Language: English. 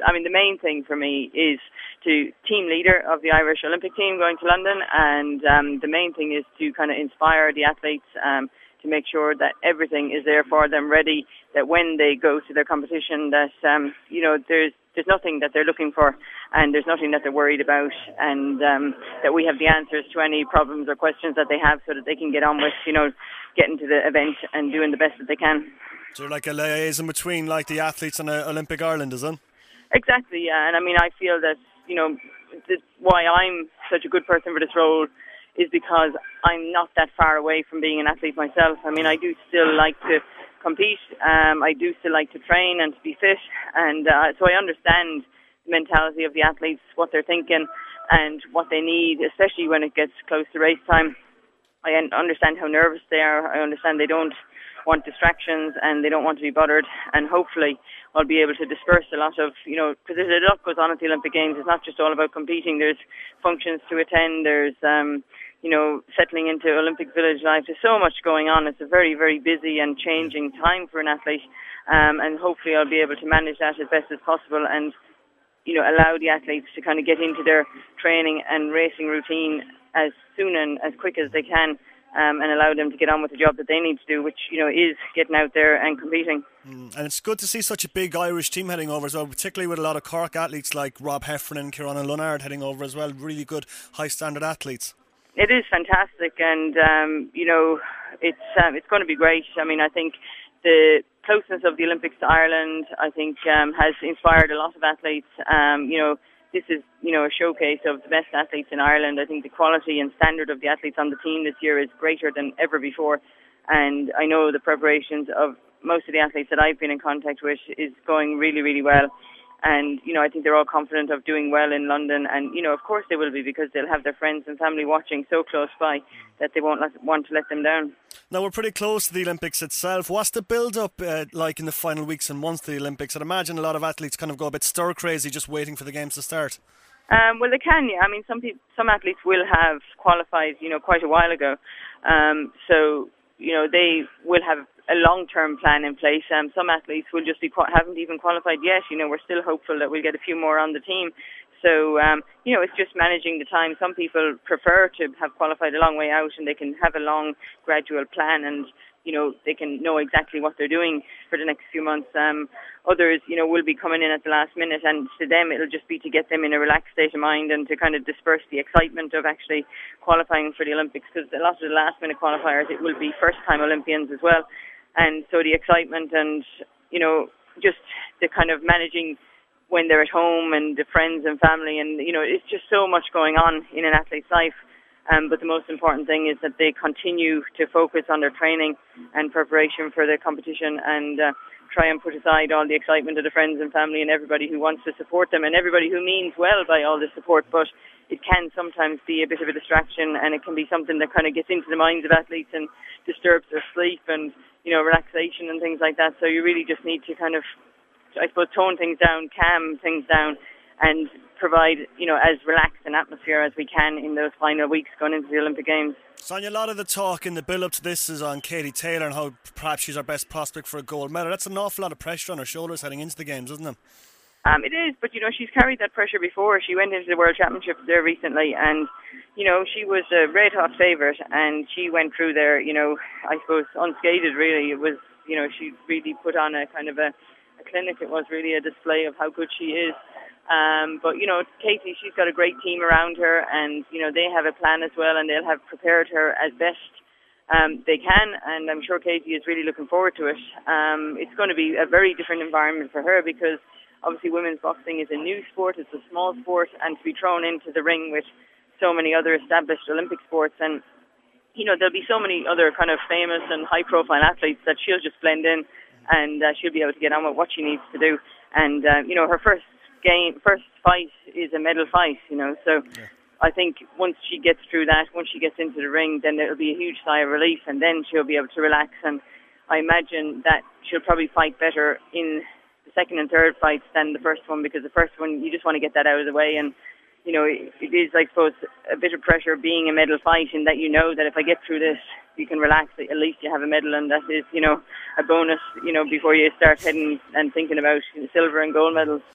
I mean, the main thing for me is to team leader of the Irish Olympic team going to London, and the main thing is to kind of inspire the athletes to make sure that everything is there for them ready, that when they go to their competition that, there's nothing that they're looking for and there's nothing that they're worried about, and that we have the answers to any problems or questions that they have so that they can get on with, getting to the event and doing the best that they can. So you're like a liaison between like the athletes and Olympic Ireland, is it? Exactly, yeah. And I mean, I feel that, why I'm such a good person for this role is because I'm not that far away from being an athlete myself. I mean, I do still like to compete. I do still like to train and to be fit. And so I understand the mentality of the athletes, what they're thinking and what they need, especially when it gets close to race time. I understand how nervous they are. I understand they don't want distractions and they don't want to be bothered, and hopefully I'll be able to disperse a lot of, because there's a lot goes on at the Olympic Games. It's not just all about competing. There's functions to attend. There's, settling into Olympic Village life. There's so much going on. It's a very, very busy and changing time for an athlete, and hopefully I'll be able to manage that as best as possible and, allow the athletes to kind of get into their training and racing routine as soon and as quick as they can. And allow them to get on with the job that they need to do, which, is getting out there and competing. And it's good to see such a big Irish team heading over as well, particularly with a lot of Cork athletes like Rob Heffernan and Kieran Lunard heading over as well. Really good, high-standard athletes. It is fantastic, and, it's going to be great. I mean, I think the closeness of the Olympics to Ireland, I think, has inspired a lot of athletes. This is, a showcase of the best athletes in Ireland. I think the quality and standard of the athletes on the team this year is greater than ever before. And I know the preparations of most of the athletes that I've been in contact with is going really, really well. And, I think they're all confident of doing well in London. And, of course they will be, because they'll have their friends and family watching so close by that they won't want to let them down. Now, we're pretty close to the Olympics itself. What's the build-up like in the final weeks and months to the Olympics? I'd imagine a lot of athletes kind of go a bit stir-crazy just waiting for the games to start. Well, they can, yeah. I mean, some athletes will have qualified, quite a while ago. So, they will have a long-term plan in place. Some athletes will just haven't even qualified yet. We're still hopeful that we'll get a few more on the team. So, it's just managing the time. Some people prefer to have qualified a long way out and they can have a long, gradual plan and, they can know exactly what they're doing for the next few months. Others, will be coming in at the last minute, and to them it'll just be to get them in a relaxed state of mind and to kind of disperse the excitement of actually qualifying for the Olympics, because a lot of the last-minute qualifiers, it will be first-time Olympians as well. And so the excitement and, just the kind of managing when they're at home and the friends and family, and, it's just so much going on in an athlete's life. But the most important thing is that they continue to focus on their training and preparation for the competition and try and put aside all the excitement of the friends and family and everybody who wants to support them and everybody who means well by all the support. But it can sometimes be a bit of a distraction, and it can be something that kind of gets into the minds of athletes and disturbs their sleep and, relaxation and things like that. So you really just need to kind of, I suppose, tone things down, calm things down, and provide, as relaxed an atmosphere as we can in those final weeks going into the Olympic Games. Sonia, a lot of the talk in the build-up to this is on Katie Taylor and how perhaps she's our best prospect for a gold medal. That's an awful lot of pressure on her shoulders heading into the Games, isn't it? It is, but, she's carried that pressure before. She went into the World Championships there recently and, she was a red-hot favourite and she went through there, I suppose, unscathed, really. It was, she really put on a kind of a clinic. It was really a display of how good she is. But, Katie, she's got a great team around her and, they have a plan as well, and they'll have prepared her as best they can, and I'm sure Katie is really looking forward to it. It's going to be a very different environment for her because obviously women's boxing is a new sport, it's a small sport, and to be thrown into the ring with so many other established Olympic sports, and there'll be so many other kind of famous and high-profile athletes that she'll just blend in and she'll be able to get on with what she needs to do. And, her first fight is a medal fight, so yeah. I think once she gets through that, once she gets into the ring, then it'll be a huge sigh of relief, and then she'll be able to relax. And I imagine that she'll probably fight better in the second and third fights than the first one, because the first one, you just want to get that out of the way. And, it is, I suppose, a bit of pressure being a medal fight in that that if I get through this, you can relax, at least you have a medal, and that is, a bonus, before you start heading and thinking about silver and gold medals.